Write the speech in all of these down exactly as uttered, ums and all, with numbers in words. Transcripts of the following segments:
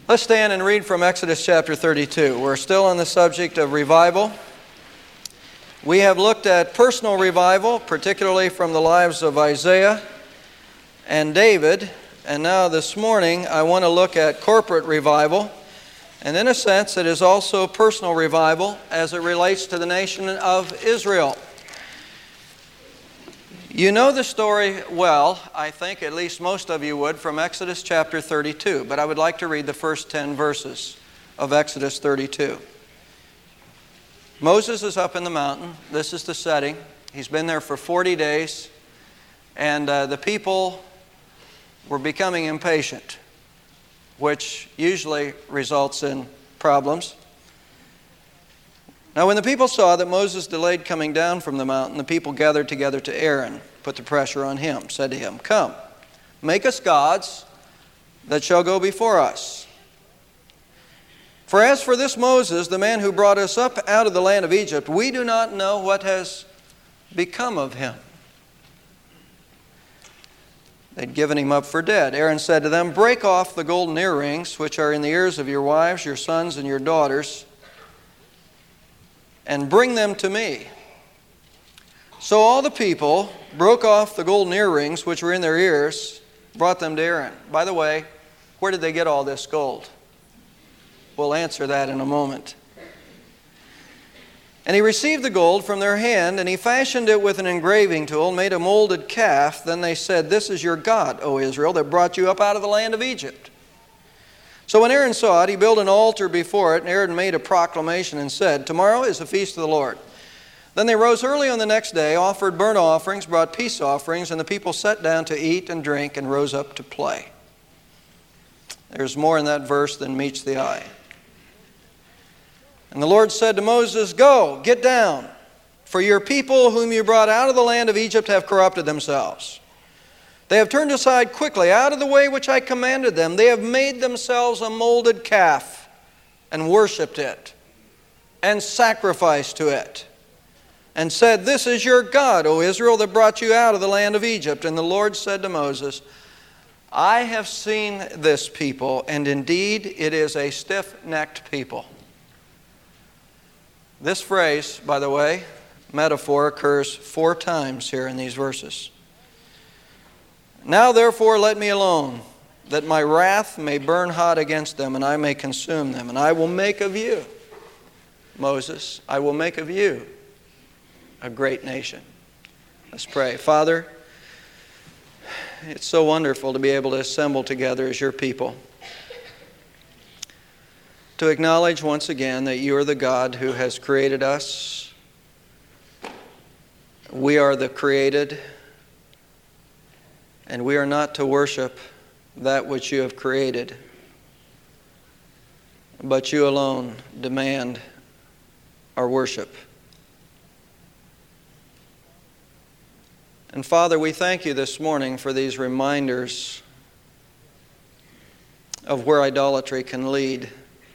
Let's stand and read from Exodus chapter thirty-two. We're still on the subject of revival. We have looked at personal revival, particularly from the lives of Isaiah and David. And now this morning I want to look at corporate revival. And in a sense it is also personal revival as it relates to the nation of Israel. You know the story well, I think at least most of you would, from Exodus chapter thirty-two. But I would like to read the first ten verses of Exodus thirty-two. Moses is up in the mountain. This is the setting. He's been there for forty days. And uh, the people were becoming impatient, which usually results in problems. Now when the people saw that Moses delayed coming down from the mountain, the people gathered together to Aaron, put the pressure on him, said to him, "Come, make us gods that shall go before us. For as for this Moses, the man who brought us up out of the land of Egypt, we do not know what has become of him." They'd given him up for dead. Aaron said to them, "Break off the golden earrings which are in the ears of your wives, your sons, and your daughters, and bring them to me." So all the people broke off the golden earrings which were in their ears, brought them to Aaron. By the way, where did they get all this gold? We'll answer that in a moment. And he received the gold from their hand, and he fashioned it with an engraving tool, made a molded calf. Then they said, "This is your God, O Israel, that brought you up out of the land of Egypt." So when Aaron saw it, he built an altar before it, and Aaron made a proclamation and said, "Tomorrow is the feast of the Lord." Then they rose early on the next day, offered burnt offerings, brought peace offerings, and the people sat down to eat and drink and rose up to play. There's more in that verse than meets the eye. And the Lord said to Moses, "Go, get down, for your people whom you brought out of the land of Egypt have corrupted themselves. They have turned aside quickly out of the way which I commanded them. They have made themselves a molded calf and worshipped it and sacrificed to it and said, 'This is your God, O Israel, that brought you out of the land of Egypt.' And the Lord said to Moses, 'I have seen this people, and indeed it is a stiff-necked people.'" This phrase, by the way, metaphor, occurs four times here in these verses. "Now therefore let me alone, that my wrath may burn hot against them, and I may consume them. And I will make of you," Moses, "I will make of you a great nation." Let's pray. Father, it's so wonderful to be able to assemble together as your people, to acknowledge once again that you are the God who has created us. We are the created, and we are not to worship that which you have created, but you alone demand our worship. And Father, we thank you this morning for these reminders of where idolatry can lead.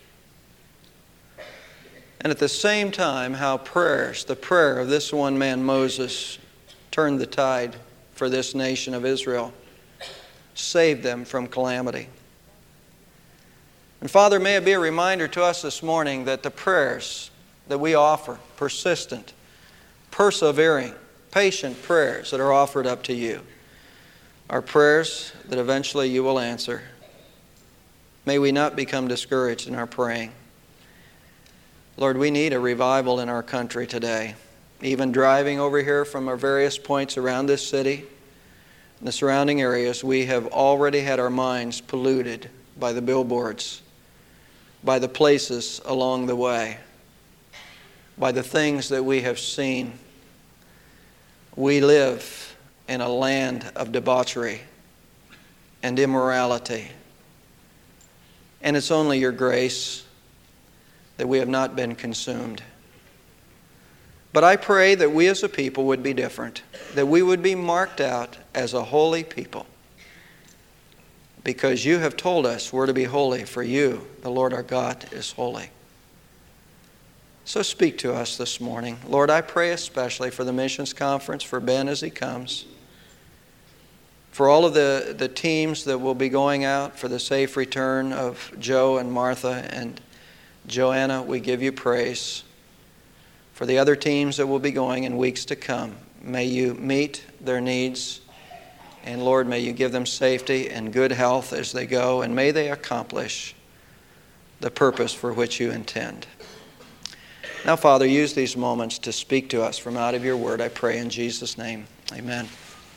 And at the same time, how prayers, the prayer of this one man, Moses, turned the tide for this nation of Israel, saved them from calamity. And Father, may it be a reminder to us this morning that the prayers that we offer, persistent, persevering, patient prayers that are offered up to you, are prayers that eventually you will answer. May we not become discouraged in our praying. Lord, we need a revival in our country today. Even driving over here from our various points around this city and the surrounding areas, we have already had our minds polluted by the billboards, by the places along the way, by the things that we have seen. We live in a land of debauchery and immorality. And it's only your grace that we have not been consumed. But I pray that we as a people would be different, that we would be marked out as a holy people, because you have told us we're to be holy, for you, the Lord our God, is holy. So speak to us this morning. Lord, I pray especially for the missions conference, for Ben as he comes. For all of the, the teams that will be going out, for the safe return of Joe and Martha and Joanna, we give you praise. For the other teams that will be going in weeks to come, may you meet their needs. And Lord, may you give them safety and good health as they go. And may they accomplish the purpose for which you intend. Now, Father, use these moments to speak to us from out of your word. I pray in Jesus' name. Amen.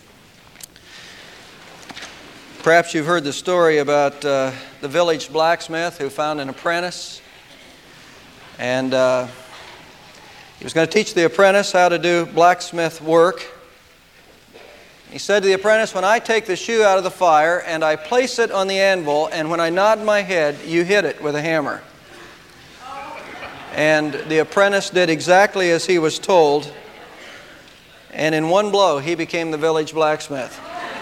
Perhaps you've heard the story about uh, the village blacksmith who found an apprentice. And uh, he was going to teach the apprentice how to do blacksmith work. He said to the apprentice, when I take the shoe out of the fire and I place it on the anvil, and when I nod my head, you hit it with a hammer. And the apprentice did exactly as he was told. And in one blow, he became the village blacksmith.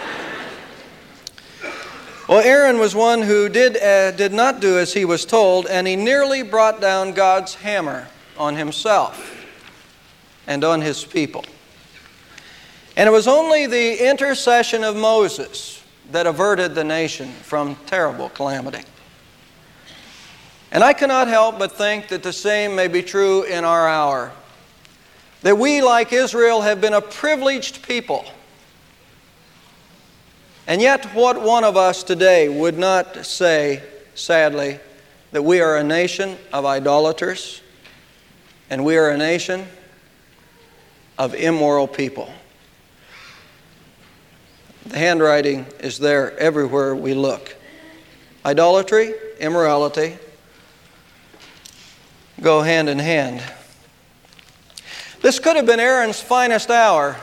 Well, Aaron was one who did, uh, did not do as he was told, and he nearly brought down God's hammer on himself and on his people. And it was only the intercession of Moses that averted the nation from terrible calamity. And I cannot help but think that the same may be true in our hour. That we, like Israel, have been a privileged people. And yet, what one of us today would not say, sadly, that we are a nation of idolaters and we are a nation of immoral people. The handwriting is there everywhere we look. Idolatry, immorality go hand in hand. This could have been Aaron's finest hour,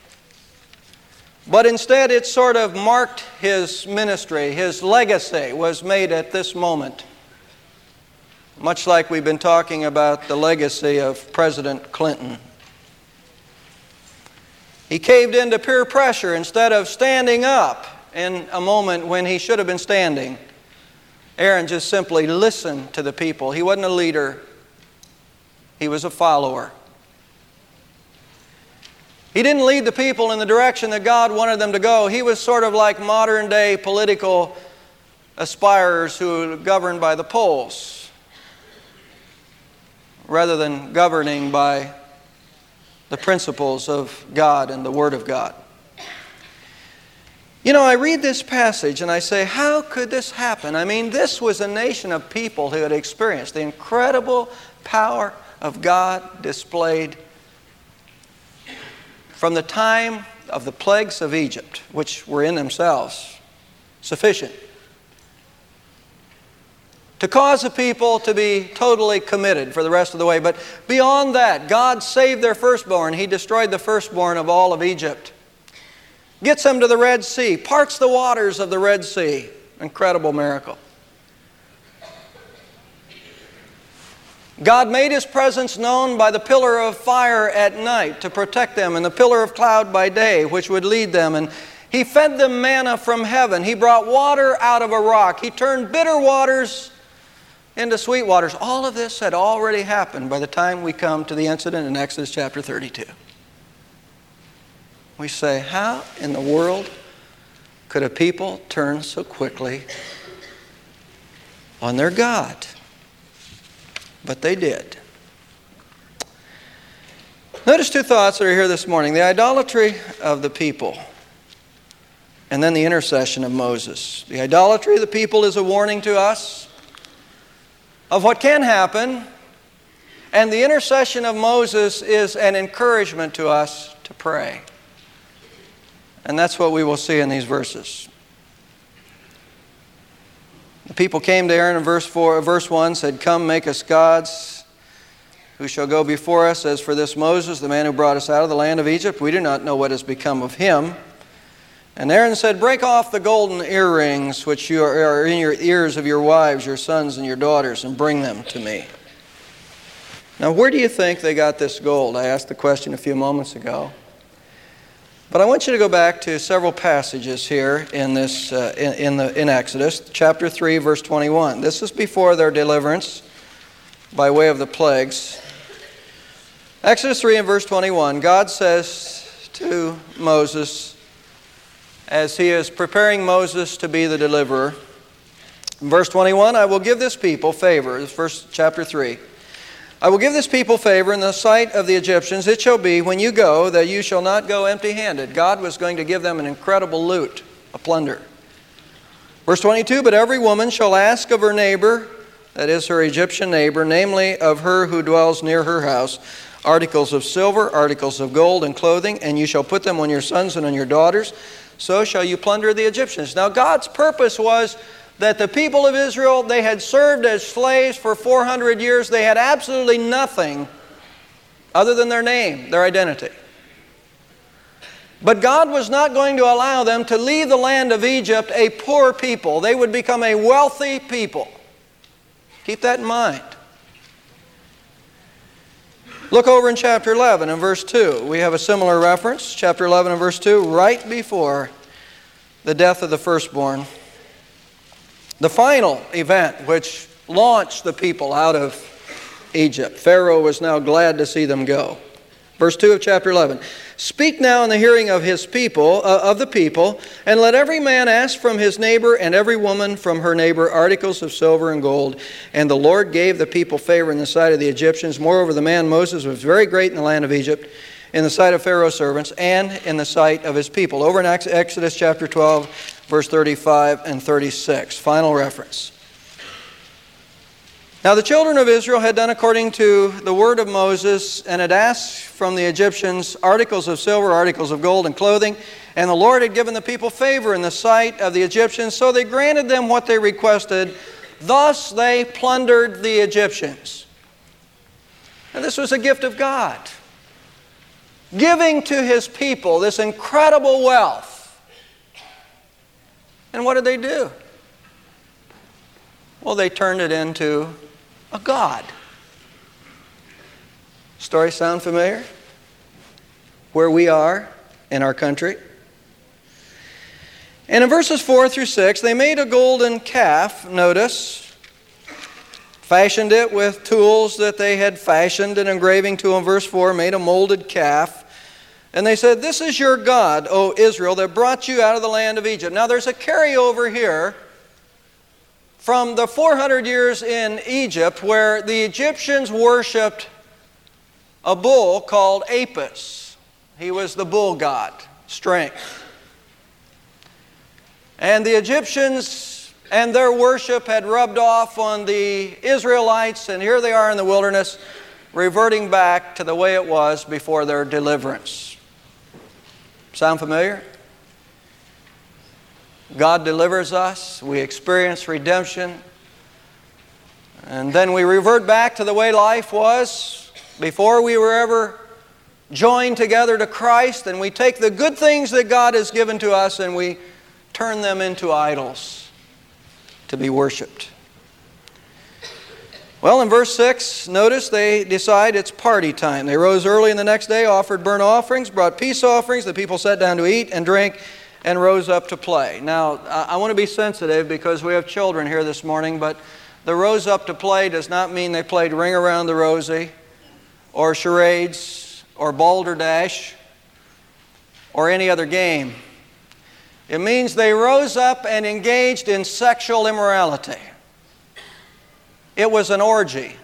but instead it sort of marked his ministry. His legacy was made at this moment. Much like we've been talking about the legacy of President Clinton. He caved into peer pressure instead of standing up in a moment when he should have been standing. Aaron just simply listened to the people. He wasn't a leader. He was a follower. He didn't lead the people in the direction that God wanted them to go. He was sort of like modern day political aspirers who are governed by the polls rather than governing by the principles of God and the Word of God. You know, I read this passage and I say, how could this happen? I mean, this was a nation of people who had experienced the incredible power of God displayed from the time of the plagues of Egypt, which were in themselves sufficient to cause the people to be totally committed for the rest of the way. But beyond that, God saved their firstborn. He destroyed the firstborn of all of Egypt. Gets them to the Red Sea, parts the waters of the Red Sea. Incredible miracle. God made His presence known by the pillar of fire at night to protect them, and the pillar of cloud by day, which would lead them. And He fed them manna from heaven. He brought water out of a rock. He turned bitter waters into sweet waters. All of this had already happened by the time we come to the incident in Exodus chapter thirty-two. We say, how in the world could a people turn so quickly on their God? But they did. Notice two thoughts that are here this morning. The idolatry of the people, and then the intercession of Moses. The idolatry of the people is a warning to us of what can happen, and the intercession of Moses is an encouragement to us to pray. And that's what we will see in these verses. The people came to Aaron in verse four, verse one, said, "Come, make us gods who shall go before us. As for this Moses, the man who brought us out of the land of Egypt, we do not know what has become of him." And Aaron said, "Break off the golden earrings which you are, are in your ears of your wives, your sons, and your daughters, and bring them to me." Now, where do you think they got this gold? I asked the question a few moments ago. But I want you to go back to several passages here in this uh, in, in the in Exodus chapter three, verse twenty-one. This is before their deliverance by way of the plagues. Exodus three and verse twenty-one. God says to Moses, as he is preparing Moses to be the deliverer. In verse twenty-one, I will give this people favor. This is verse chapter three. I will give this people favor in the sight of the Egyptians. It shall be when you go that you shall not go empty-handed. God was going to give them an incredible loot, a plunder. Verse twenty-two, but every woman shall ask of her neighbor, that is her Egyptian neighbor, namely of her who dwells near her house, articles of silver, articles of gold, and clothing, and you shall put them on your sons and on your daughters. So shall you plunder the Egyptians. Now God's purpose was that the people of Israel, they had served as slaves for four hundred years. They had absolutely nothing other than their name, their identity. But God was not going to allow them to leave the land of Egypt a poor people. They would become a wealthy people. Keep that in mind. Look over in chapter eleven and verse two. We have a similar reference. Chapter eleven and verse two, right before the death of the firstborn. The final event which launched the people out of Egypt. Pharaoh was now glad to see them go. Verse two of chapter eleven. Speak now in the hearing of his people, uh, of the people, and let every man ask from his neighbor and every woman from her neighbor articles of silver and gold. And the Lord gave the people favor in the sight of the Egyptians. Moreover, the man Moses was very great in the land of Egypt, in the sight of Pharaoh's servants, and in the sight of his people. Over in Exodus chapter twelve, verse thirty-five and thirty-six. Final reference. Now the children of Israel had done according to the word of Moses, and had asked from the Egyptians articles of silver, articles of gold, and clothing. And the Lord had given the people favor in the sight of the Egyptians, so they granted them what they requested. Thus they plundered the Egyptians. And this was a gift of God, giving to His people this incredible wealth. And what did they do? Well, they turned it into a god. Story sound familiar? Where we are in our country. And in verses four through six, they made a golden calf, notice, fashioned it with tools that they had fashioned, an engraving tool in verse four, made a molded calf. And they said, this is your God, O Israel, that brought you out of the land of Egypt. Now there's a carryover here from the four hundred years in Egypt, where the Egyptians worshipped a bull called Apis. He was the bull god, strength. And the Egyptians and their worship had rubbed off on the Israelites, and here they are in the wilderness, reverting back to the way it was before their deliverance. Sound familiar? God delivers us, we experience redemption, and then we revert back to the way life was before we were ever joined together to Christ, and we take the good things that God has given to us and we turn them into idols to be worshipped. Well, in verse six, notice they decide it's party time. They rose early in the next day, offered burnt offerings, brought peace offerings. The people sat down to eat and drink, and rose up to play. Now, I want to be sensitive because we have children here this morning, but the rose up to play does not mean they played Ring Around the Rosie or charades or balderdash or any other game. It means they rose up and engaged in sexual immorality. It was an orgy,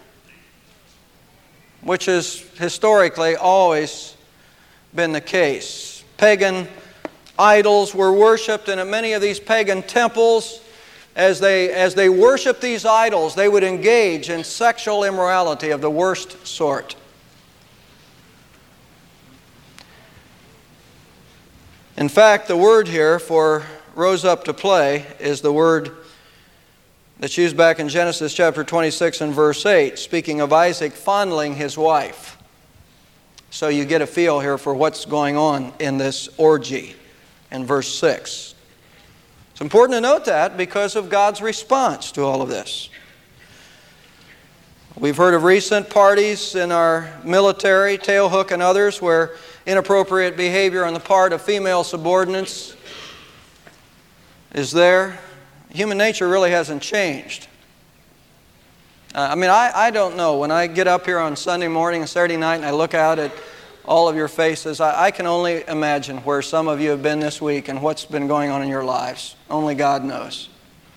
which has historically always been the case. Pagan idols were worshipped, and at many of these pagan temples, as they, as they worshiped these idols, they would engage in sexual immorality of the worst sort. In fact, the word here for rose up to play is the word that's used back in Genesis chapter twenty-six and verse eight, speaking of Isaac fondling his wife. So you get a feel here for what's going on in this orgy in verse six. It's important to note that because of God's response to all of this. We've heard of recent parties in our military, Tailhook and others, where inappropriate behavior on the part of female subordinates is there. Human nature really hasn't changed. Uh, I mean, I, I don't know. When I get up here on Sunday morning and Saturday night and I look out at all of your faces. I, I can only imagine where some of you have been this week and what's been going on in your lives. Only God knows.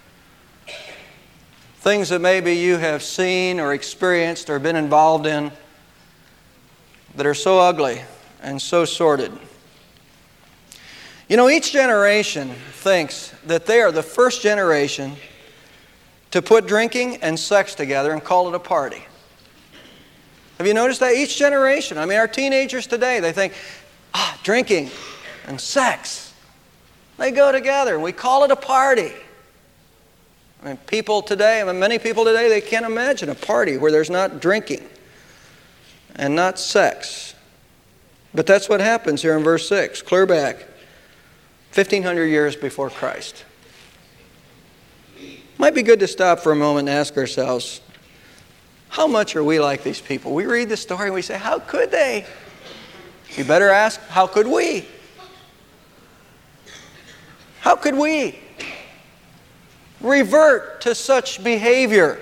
Things that maybe you have seen or experienced or been involved in that are so ugly and so sordid. You know, each generation thinks that they are the first generation to put drinking and sex together and call it a party. Have you noticed that? Each generation, I mean, our teenagers today, they think, ah, drinking and sex, they go together. We call it a party. I mean, people today, I mean, many people today, they can't imagine a party where there's not drinking and not sex. But that's what happens here in verse six, clear back, fifteen hundred years before Christ. Might be good to stop for a moment and ask ourselves, how much are we like these people? We read the story and we say, how could they? You better ask, how could we? How could we revert to such behavior?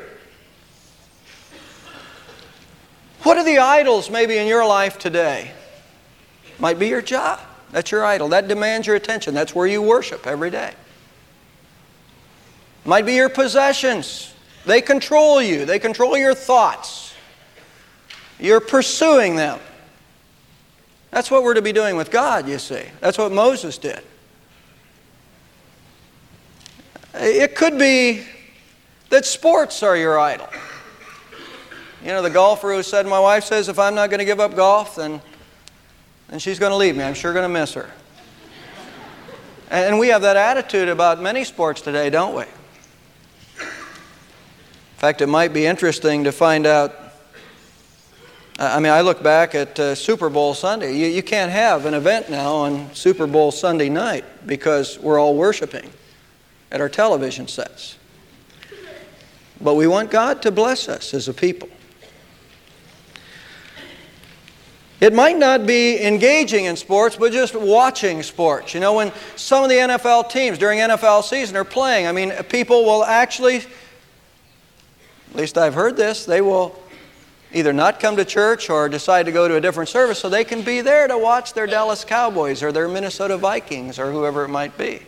What are the idols maybe in your life today? Might be your job. That's your idol. That demands your attention. That's where you worship every day. Might be your possessions. They control you. They control your thoughts. You're pursuing them. That's what we're to be doing with God, you see. That's what Moses did. It could be that sports are your idol. You know, the golfer who said, my wife says if I'm not going to give up golf, then, then she's going to leave me. I'm sure going to miss her. And we have that attitude about many sports today, don't we? In fact, it might be interesting to find out, I mean, I look back at uh, Super Bowl Sunday. You, you can't have an event now on Super Bowl Sunday night because we're all worshiping at our television sets. But we want God to bless us as a people. It might not be engaging in sports, but just watching sports. You know, when some of the N F L teams during N F L season are playing, I mean, people will actually, at least I've heard this, they will either not come to church or decide to go to a different service so they can be there to watch their Dallas Cowboys or their Minnesota Vikings or whoever it might be.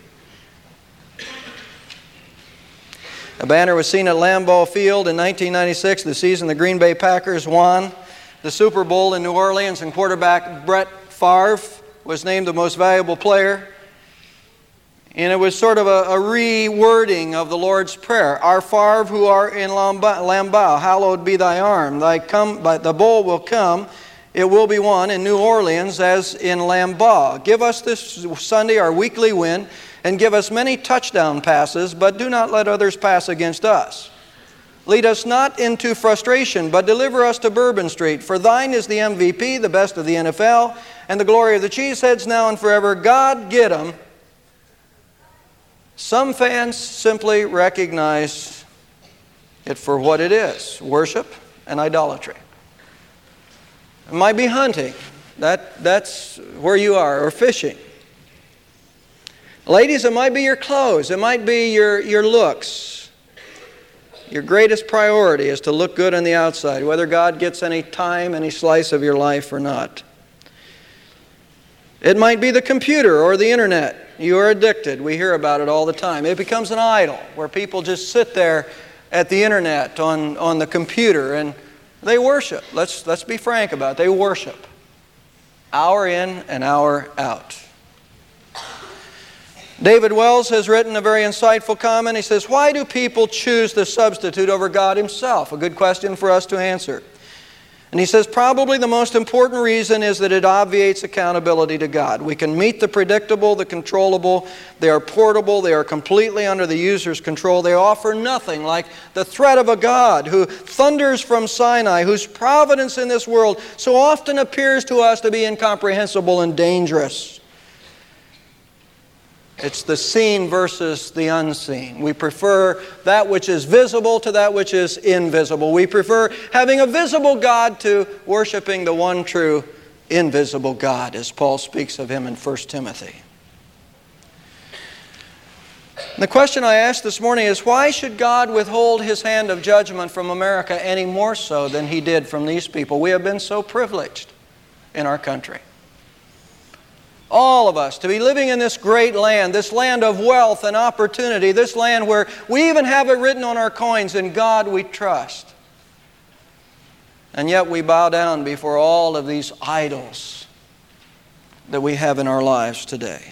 A banner was seen at Lambeau Field in nineteen ninety-six, the season the Green Bay Packers won the Super Bowl in New Orleans, and quarterback Brett Favre was named the most valuable player. And it was sort of a, a rewording of the Lord's Prayer. Our Favre who art in Lambeau, hallowed be thy arm. Thy come, the bowl will come, it will be won in New Orleans as in Lambeau. Give us this Sunday our weekly win, and give us many touchdown passes, but do not let others pass against us. Lead us not into frustration, but deliver us to Bourbon Street. For thine is the M V P, the best of the N F L, and the glory of the Cheeseheads now and forever. God get 'em. Some fans simply recognize it for what it is, worship and idolatry. It might be hunting. That, that's where you are, or fishing. Ladies, it might be your clothes. It might be your, your looks. Your greatest priority is to look good on the outside, whether God gets any time, any slice of your life or not. It might be the computer or the internet. You are addicted. We hear about it all the time. It becomes an idol where people just sit there at the internet, on, on the computer, and they worship. Let's, let's be frank about it. They worship. Hour in and hour out. David Wells has written a very insightful comment. He says, why do people choose the substitute over God Himself? A good question for us to answer. And he says, probably the most important reason is that it obviates accountability to God. We can meet the predictable, the controllable. They are portable. They are completely under the user's control. They offer nothing like the threat of a God who thunders from Sinai, whose providence in this world so often appears to us to be incomprehensible and dangerous. It's the seen versus the unseen. We prefer that which is visible to that which is invisible. We prefer having a visible God to worshiping the one true invisible God, as Paul speaks of Him in First Timothy. The question I asked this morning is, why should God withhold His hand of judgment from America any more so than He did from these people? We have been so privileged. in our country. All of us to be living in this great land, this land of wealth and opportunity, this land where we even have it written on our coins, "In God we trust." And yet we bow down before all of these idols that we have in our lives today.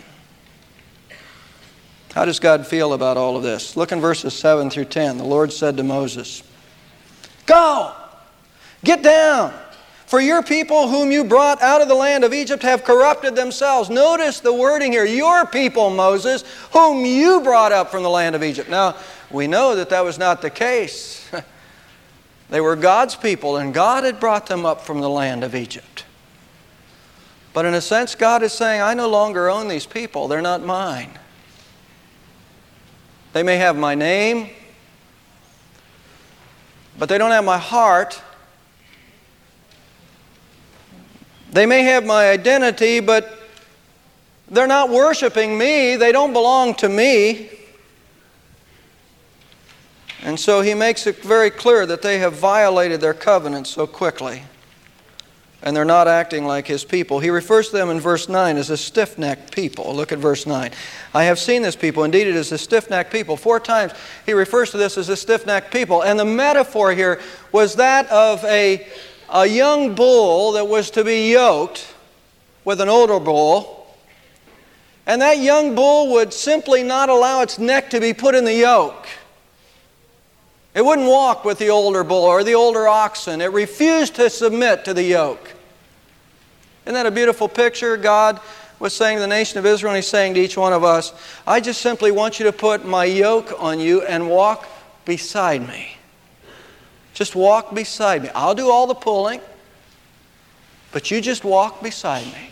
How does God feel about all of this? Look in verses seven through ten. The Lord said to Moses, "Go, get down, for your people whom you brought out of the land of Egypt have corrupted themselves." Notice the wording here. Your people, Moses, whom you brought up from the land of Egypt. Now, we know that that was not the case. They were God's people, and God had brought them up from the land of Egypt. But in a sense, God is saying, I no longer own these people. They're not mine. They may have my name, but they don't have my heart. They may have my identity, but they're not worshiping me. They don't belong to me. And so he makes it very clear that they have violated their covenant so quickly. And they're not acting like his people. He refers to them in verse nine as a stiff-necked people. Look at verse nine. "I have seen this people. Indeed, it is a stiff-necked people." Four times he refers to this as a stiff-necked people. And the metaphor here was that of a, a young bull that was to be yoked with an older bull. And that young bull would simply not allow its neck to be put in the yoke. It wouldn't walk with the older bull or the older oxen. It refused to submit to the yoke. Isn't that a beautiful picture? God was saying to the nation of Israel, and He's saying to each one of us, I just simply want you to put my yoke on you and walk beside me. Just walk beside me. I'll do all the pulling, but you just walk beside me.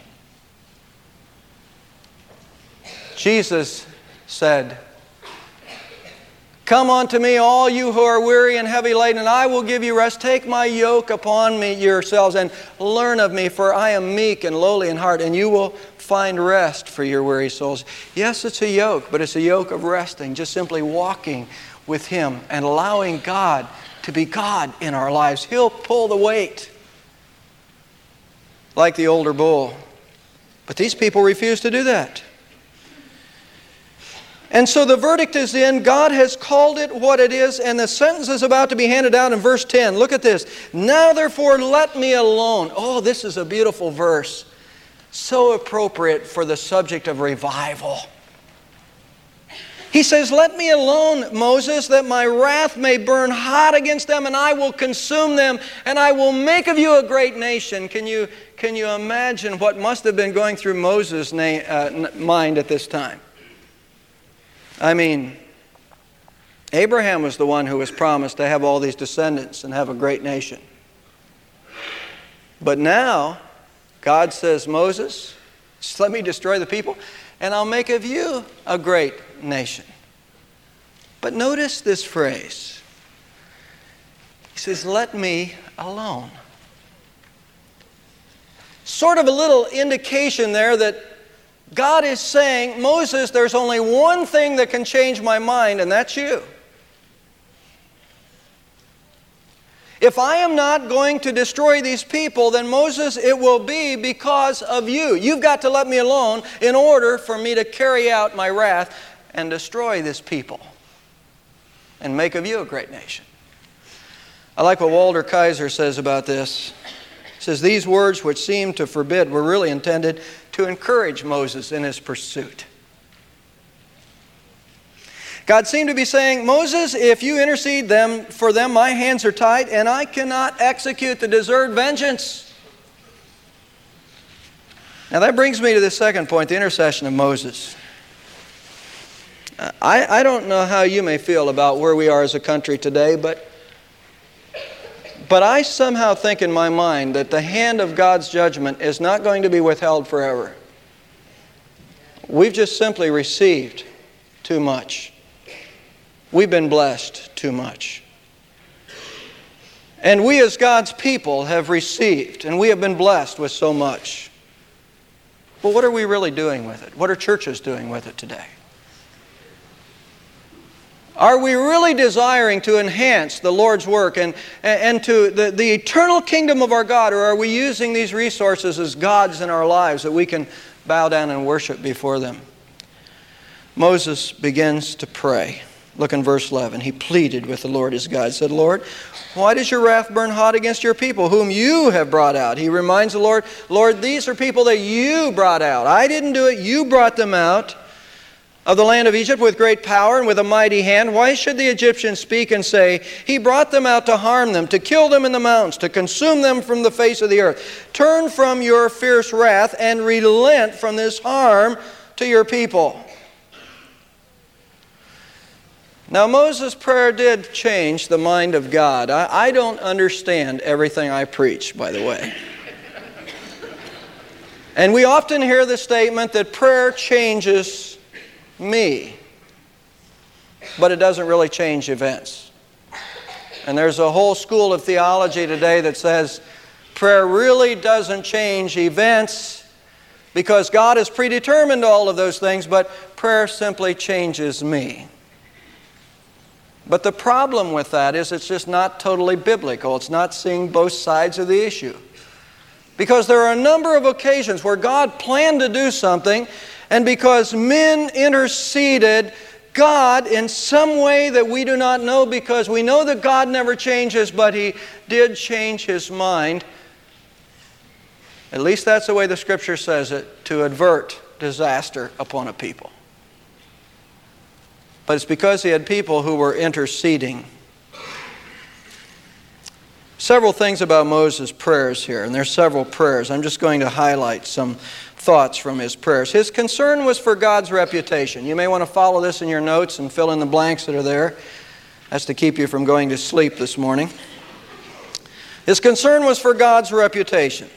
Jesus said, "Come unto me, all you who are weary and heavy laden, and I will give you rest. Take my yoke upon me yourselves and learn of me, for I am meek and lowly in heart, and you will find rest for your weary souls." Yes, it's a yoke, but it's a yoke of resting, just simply walking with Him and allowing God to be God in our lives. He'll pull the weight like the older bull. But these people refuse to do that. And so the verdict is in. God has called it what it is, and the sentence is about to be handed out in verse ten. Look at this. "Now therefore let me alone." Oh, this is a beautiful verse. So appropriate for the subject of revival. He says, "Let me alone, Moses, that my wrath may burn hot against them, and I will consume them, and I will make of you a great nation." Can you, can you imagine what must have been going through Moses' na- uh, mind at this time? I mean, Abraham was the one who was promised to have all these descendants and have a great nation. But now, God says, "Moses, just let me destroy the people, and I'll make of you a great nation." But notice this phrase. He says, "Let me alone." Sort of a little indication there that God is saying, Moses, there's only one thing that can change my mind, and that's you. If I am not going to destroy these people, then Moses, it will be because of you. You've got to let me alone in order for me to carry out my wrath and destroy this people and make of you a great nation. I like what Walter Kaiser says about this. He says, "These words which seem to forbid were really intended to encourage Moses in his pursuit." God seemed to be saying, "Moses, if you intercede them for them, my hands are tied, and I cannot execute the deserved vengeance." Now that brings me to the second point, the intercession of Moses. I, I don't know how you may feel about where we are as a country today, but But I somehow think in my mind that the hand of God's judgment is not going to be withheld forever. We've just simply received too much. We've been blessed too much. And we as God's people have received, and we have been blessed with so much. But what are we really doing with it? What are churches doing with it today? Are we really desiring to enhance the Lord's work and, and to the, the eternal kingdom of our God, or are we using these resources as gods in our lives that we can bow down and worship before them? Moses begins to pray. Look in verse eleven. He pleaded with the Lord his God, said, Lord, why does your wrath burn hot against your people, whom you have brought out? He reminds the Lord, Lord, these are people that you brought out. I didn't do it. You brought them out of the land of Egypt with great power and with a mighty hand. Why should the Egyptians speak and say, He brought them out to harm them, to kill them in the mountains, to consume them from the face of the earth? Turn from your fierce wrath and relent from this harm to your people. Now, Moses' prayer did change the mind of God. I, I don't understand everything I preach, by the way. And we often hear the statement that prayer changes me, but it doesn't really change events. And there's a whole school of theology today that says prayer really doesn't change events because God has predetermined all of those things, but prayer simply changes me. But the problem with that is it's just not totally biblical. It's not seeing both sides of the issue. Because there are a number of occasions where God planned to do something, and because men interceded, God, in some way that we do not know, because we know that God never changes, but He did change His mind. At least that's the way the Scripture says it, to avert disaster upon a people. But it's because He had people who were interceding. Several things about Moses' prayers here, and there's several prayers. I'm just going to highlight some thoughts from his prayers. His concern was for God's reputation. You may want to follow this in your notes and fill in the blanks that are there. That's to keep you from going to sleep this morning. His concern was for God's reputation.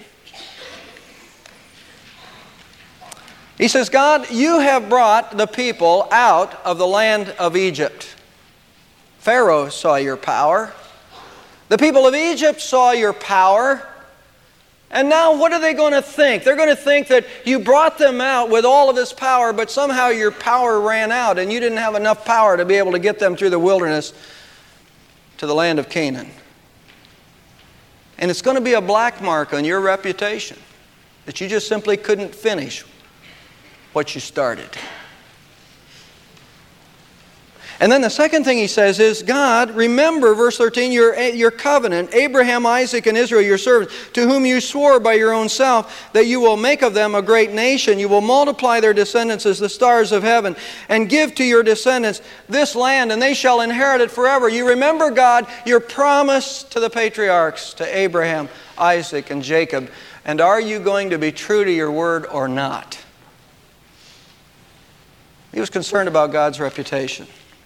He says, God, you have brought the people out of the land of Egypt. Pharaoh saw your power. The people of Egypt saw your power. And now what are they going to think? They're going to think that you brought them out with all of this power, but somehow your power ran out and you didn't have enough power to be able to get them through the wilderness to the land of Canaan. And it's going to be a black mark on your reputation that you just simply couldn't finish what you started. And then the second thing he says is, God, remember, verse thirteen, your, your covenant, Abraham, Isaac, and Israel, your servants, to whom you swore by your own self that you will make of them a great nation. You will multiply their descendants as the stars of heaven, and give to your descendants this land, and they shall inherit it forever. You remember, God, your promise to the patriarchs, to Abraham, Isaac, and Jacob. And are you going to be true to your word or not? He was concerned about God's reputation.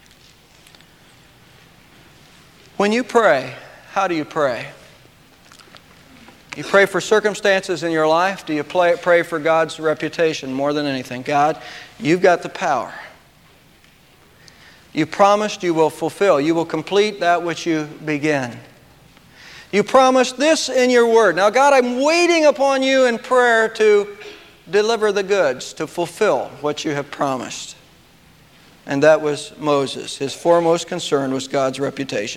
When you pray, how do you pray? You pray for circumstances in your life? Do you pray, pray for God's reputation more than anything? God, you've got the power. You promised you will fulfill. You will complete that which you begin. You promised this in your word. Now, God, I'm waiting upon you in prayer to deliver the goods, to fulfill what you have promised. And that was Moses. His foremost concern was God's reputation.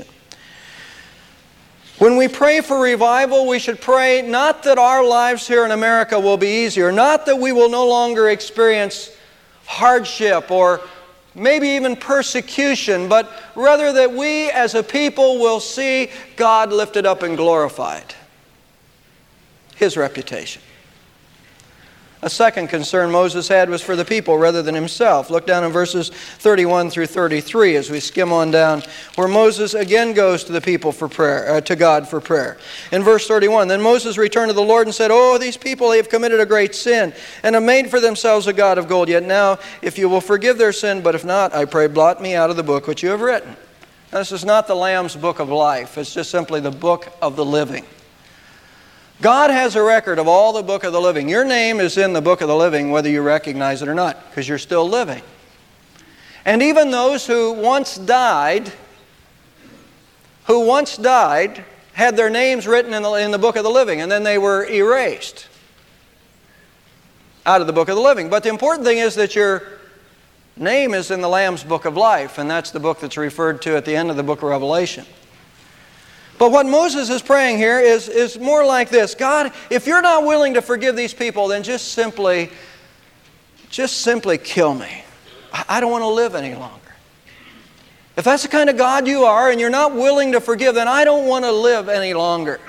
When we pray for revival, we should pray not that our lives here in America will be easier, not that we will no longer experience hardship or maybe even persecution, but rather that we as a people will see God lifted up and glorified. His reputation. A second concern Moses had was for the people rather than himself. Look down in verses thirty-one through thirty-three as we skim on down, where Moses again goes to the people for prayer, uh, to God for prayer. In verse thirty-one, then Moses returned to the Lord and said, Oh, these people, they have committed a great sin and have made for themselves a god of gold. Yet now, if you will forgive their sin, but if not, I pray, blot me out of the book which you have written. Now, this is not the Lamb's book of life. It's just simply the book of the living. God has a record of all the book of the living. Your name is in the book of the living whether you recognize it or not, because you're still living. And even those who once died, who once died, had their names written in the, in the book of the living, and then they were erased out of the book of the living. But the important thing is that your Name is in the Lamb's Book of Life, and that's the book that's referred to at the end of the book of Revelation. But what Moses is praying here is, is more like this. God, if you're not willing to forgive these people, then just simply, just simply kill me. I don't want to live any longer. If that's the kind of God you are and you're not willing to forgive, then I don't want to live any longer.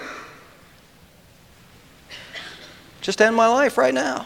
Just end my life right now.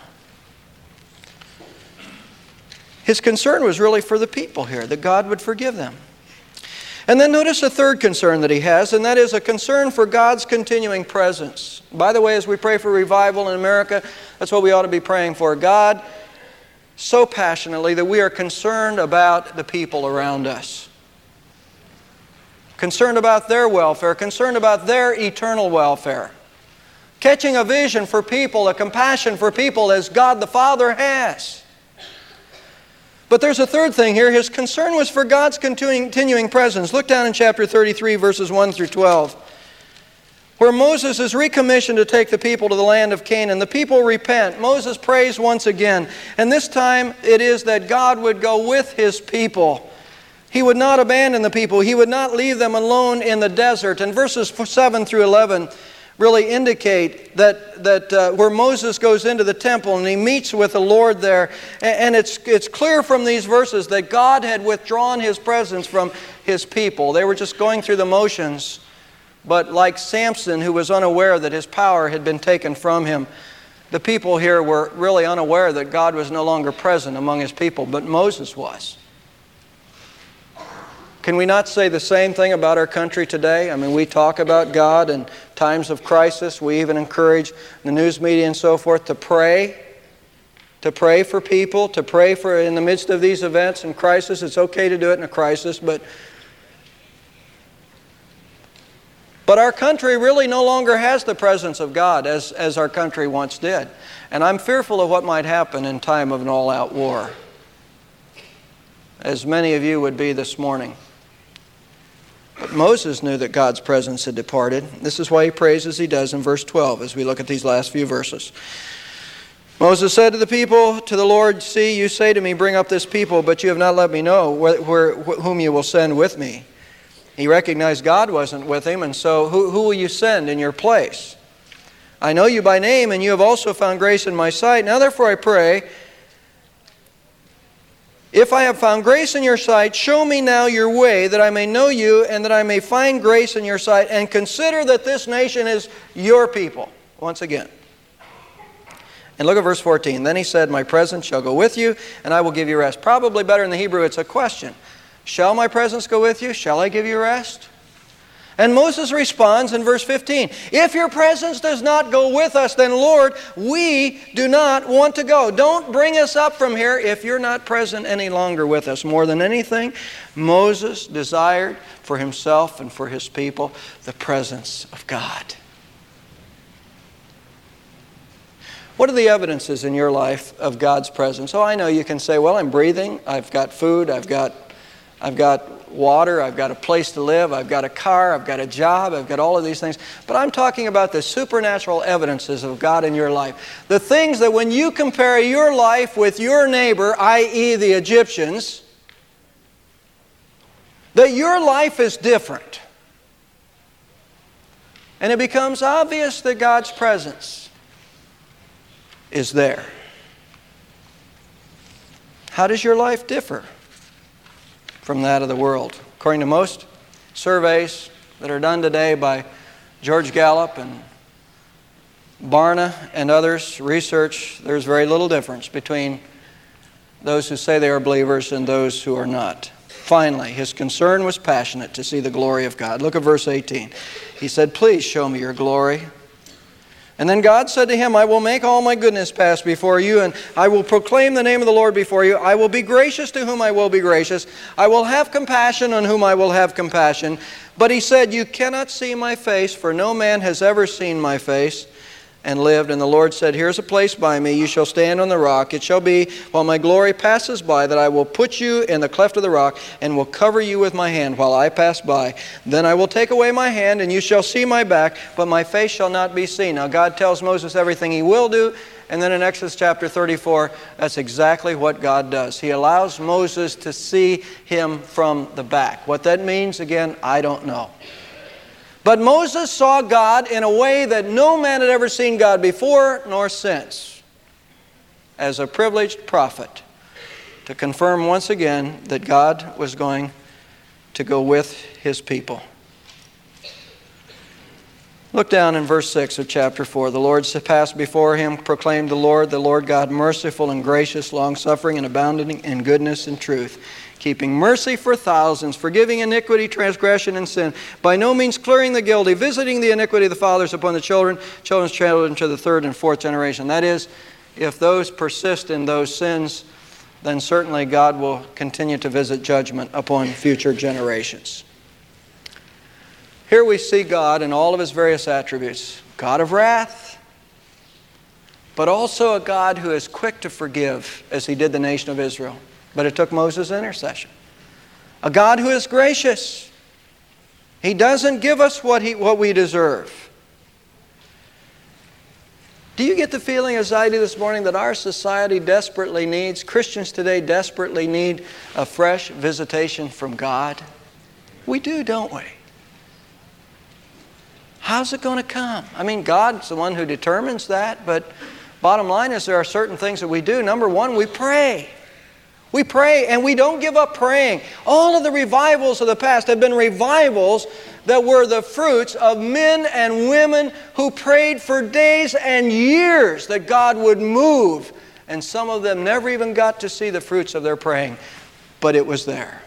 His concern was really for the people here, that God would forgive them. And then notice a third concern that he has, and that is a concern for God's continuing presence. By the way, as we pray for revival in America, that's what we ought to be praying for. God, so passionately that we are concerned about the people around us. Concerned about their welfare, concerned about their eternal welfare. Catching a vision for people, a compassion for people as God the Father has. But there's a third thing here. His concern was for God's continuing presence. Look down in chapter thirty-three, verses one through twelve, where Moses is recommissioned to take the people to the land of Canaan. The people repent. Moses prays once again. And this time it is that God would go with His people. He would not abandon the people. He would not leave them alone in the desert. And verses seven through eleven really indicate that, that uh, where Moses goes into the temple and he meets with the Lord there. And it's, it's clear from these verses that God had withdrawn His presence from His people. They were just going through the motions. But like Samson, who was unaware that his power had been taken from him, the people here were really unaware that God was no longer present among His people, but Moses was. Can we not say the same thing about our country today? I mean, we talk about God in times of crisis. We even encourage the news media and so forth to pray, to pray for people, to pray for in the midst of these events and crisis. It's okay to do it in a crisis, but but our country really no longer has the presence of God as, as our country once did. And I'm fearful of what might happen in time of an all-out war, as many of you would be this morning. But Moses knew that God's presence had departed. This is why he prays as he does in verse twelve as we look at these last few verses. Moses said to the people, to the Lord, "See, you say to me, bring up this people, but you have not let me know where, where, whom you will send with me." He recognized God wasn't with him, and so who, who will you send in your place? "I know you by name, and you have also found grace in my sight. Now therefore I pray, if I have found grace in your sight, show me now your way, that I may know you, and that I may find grace in your sight, and consider that this nation is your people." Once again. And look at verse fourteen. "Then he said, my presence shall go with you, and I will give you rest." Probably better in the Hebrew, it's a question. Shall my presence go with you? Shall I give you rest? And Moses responds in verse fifteen, "If your presence does not go with us, then Lord, we do not want to go. Don't bring us up from here if you're not present any longer with us." More than anything, Moses desired for himself and for his people the presence of God. What are the evidences in your life of God's presence? Oh, I know you can say, well, I'm breathing, I've got food, I've got I've got water, I've got a place to live, I've got a car, I've got a job, I've got all of these things. But I'm talking about the supernatural evidences of God in your life. The things that when you compare your life with your neighbor, that is the Egyptians, that your life is different. And it becomes obvious that God's presence is there. How does your life differ from that of the world? According to most surveys that are done today by George Gallup and Barna and others, research, there's very little difference between those who say they are believers and those who are not. Finally, his concern was passionate to see the glory of God. Look at verse eighteen. He said, "Please show me your glory." And then God said to him, "I will make all my goodness pass before you, and I will proclaim the name of the Lord before you. I will be gracious to whom I will be gracious. I will have compassion on whom I will have compassion." But he said, "You cannot see my face, for no man has ever seen my face. and lived. And the Lord said, Here's a place by me. You shall stand on the rock. It shall be, while my glory passes by, that I will put you in the cleft of the rock and will cover you with my hand while I pass by. Then I will take away my hand, and you shall see my back, but my face shall not be seen. Now God tells Moses everything he will do. And then in Exodus chapter thirty-four, that's exactly what God does. He allows Moses to see him from the back. What that means, again, I don't know. But Moses saw God in a way that no man had ever seen God before nor since, as a privileged prophet, to confirm once again that God was going to go with His people. Look down in verse six of chapter four. The Lord passed before him, proclaimed the Lord, the Lord God, merciful and gracious, long-suffering and abounding in goodness and truth, keeping mercy for thousands, forgiving iniquity, transgression, and sin, by no means clearing the guilty, visiting the iniquity of the fathers upon the children, children's children to the third and fourth generation. That is, if those persist in those sins, then certainly God will continue to visit judgment upon future generations. Here we see God in all of His various attributes. God of wrath, but also a God who is quick to forgive, as He did the nation of Israel. But it took Moses' intercession. A God who is gracious. He doesn't give us what, he, what we deserve. Do you get the feeling, as I do this morning, that our society desperately needs, Christians today desperately need a fresh visitation from God? We do, don't we? How's it going to come? I mean, God's the one who determines that, but bottom line is there are certain things that we do. Number one, we pray. We pray, and we don't give up praying. All of the revivals of the past have been revivals that were the fruits of men and women who prayed for days and years that God would move. And some of them never even got to see the fruits of their praying, but it was there.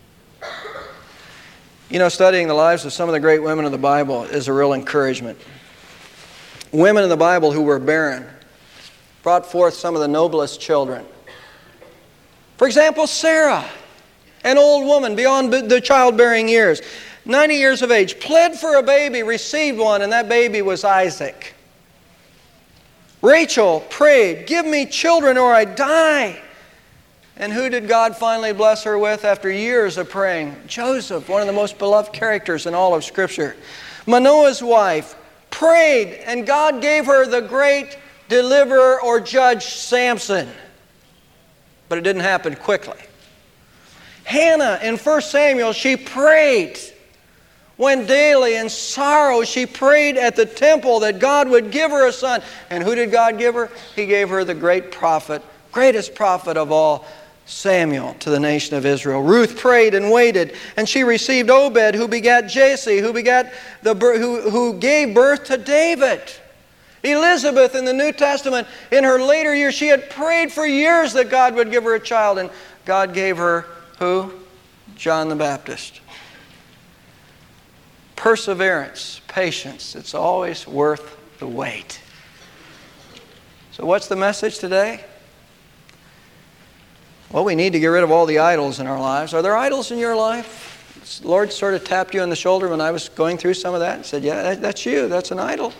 You know, studying the lives of some of the great women of the Bible is a real encouragement. Women in the Bible who were barren brought forth some of the noblest children. For example, Sarah, an old woman beyond the childbearing years, ninety years of age, pled for a baby, received one, and that baby was Isaac. Rachel prayed, "Give me children or I die." And who did God finally bless her with after years of praying? Joseph, one of the most beloved characters in all of Scripture. Manoah's wife prayed, and God gave her the great deliverer or judge Samson. But it didn't happen quickly. Hannah in First Samuel, she prayed. When daily in sorrow she prayed at the temple that God would give her a son. And who did God give her? He gave her the great prophet, greatest prophet of all, Samuel, to the nation of Israel. Ruth prayed and waited, and she received Obed, who begat Jesse, who begat the who, who gave birth to David. Elizabeth in the New Testament, in her later years, she had prayed for years that God would give her a child, and God gave her who? John the Baptist. Perseverance, patience, it's always worth the wait. So what's the message today? Well, we need to get rid of all the idols in our lives. Are there idols in your life? The Lord sort of tapped you on the shoulder when I was going through some of that and said, yeah, that, that's you. That's an idol.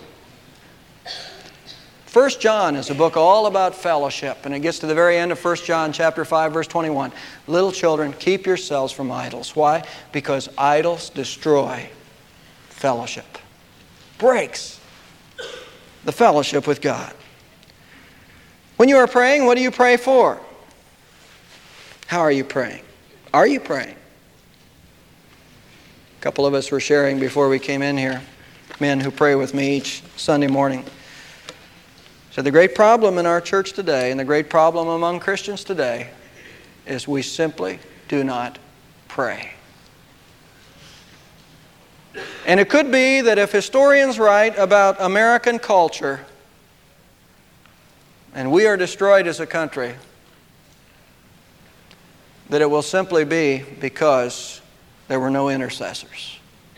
First John is a book all about fellowship, and it gets to the very end of First John chapter five, verse twenty-one. Little children, keep yourselves from idols. Why? Because idols destroy fellowship. Breaks the fellowship with God. When you are praying, what do you pray for? How are you praying? Are you praying? A couple of us were sharing before we came in here, men who pray with me each Sunday morning. So the great problem in our church today, and the great problem among Christians today, is we simply do not pray. And it could be that if historians write about American culture, and we are destroyed as a country, that it will simply be because there were no intercessors.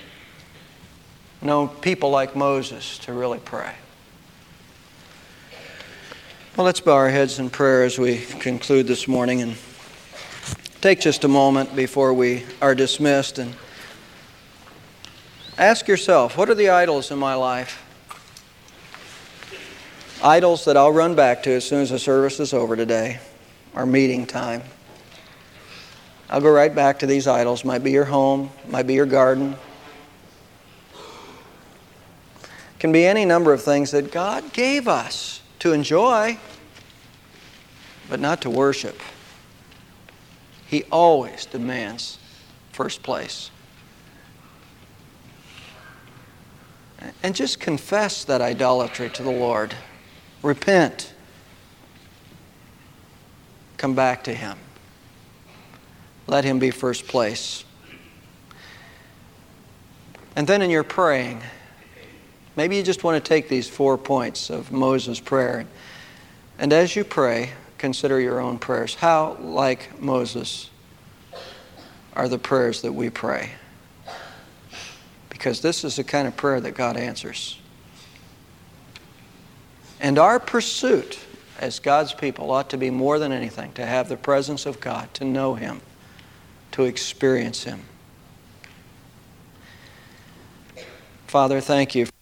No people like Moses to really pray. Well, let's bow our heads in prayer as we conclude this morning and take just a moment before we are dismissed and ask yourself, what are the idols in my life? Idols that I'll run back to as soon as the service is over today, our meeting time. I'll go right back to these idols. Might be your home, might be your garden. Can be any number of things that God gave us to enjoy, but not to worship. He always demands first place. And just confess that idolatry to the Lord. Repent. Come back to Him. Let Him be first place. And then in your praying, maybe you just want to take these four points of Moses' prayer. And as you pray, consider your own prayers. How, like Moses, are the prayers that we pray? Because this is the kind of prayer that God answers. And our pursuit as God's people ought to be more than anything to have the presence of God, to know Him, to experience Him. Father, thank you.